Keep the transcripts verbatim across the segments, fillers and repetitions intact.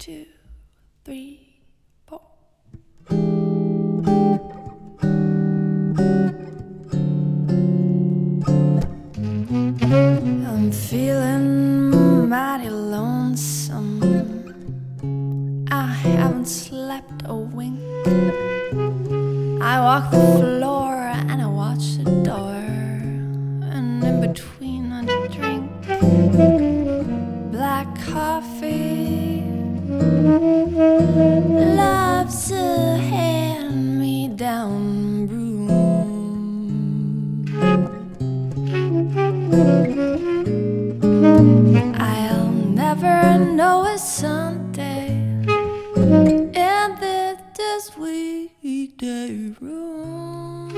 two, three, four. I'm feeling mighty lonesome. I haven't slept a wink. I walk the floor and I watch the door, and in between I drink black coffee. Love's a hand-me-down broom. I'll never know a Sunday in this weekday room.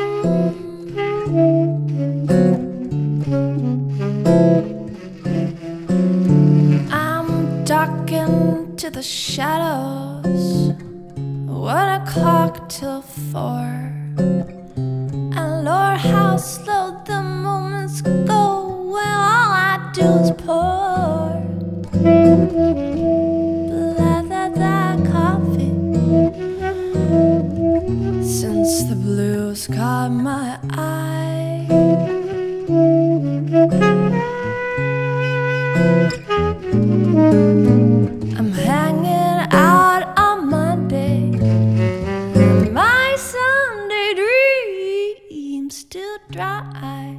I'm talking to the shadows, one o'clock till four. And Lord, how slow the moments go when all I do is pour blah, blah, blah, coffee. Since the blues caught my eye, I'm hanging out on Monday, my Sunday dreams still dry.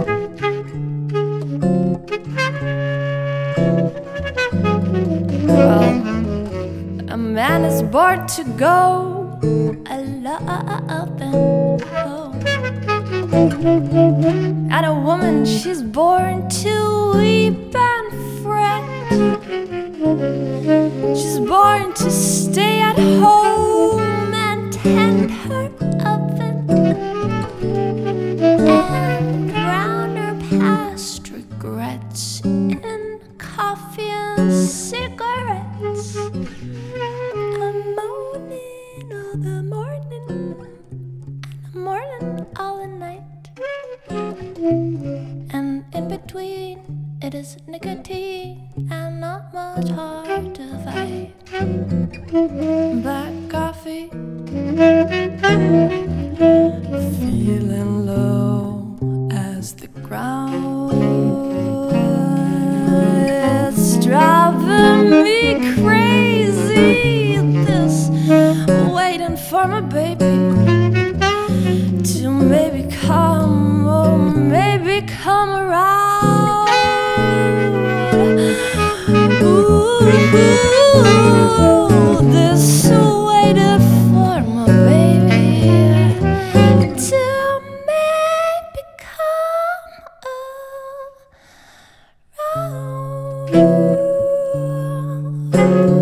Well, a man is born to go a loving home, and a woman, she's born to weep and fret. She's born to stay at home and tend her oven and drown her past regrets in coffee and cigarettes. I'm moaning all the morning and the morning all the night, and in between it is nicotine and not much hard to fight. Black coffee, feeling low as the ground. It's driving me crazy, this waiting for my baby to maybe come, oh maybe come around. Ooh, this waiting for my baby to maybe come around.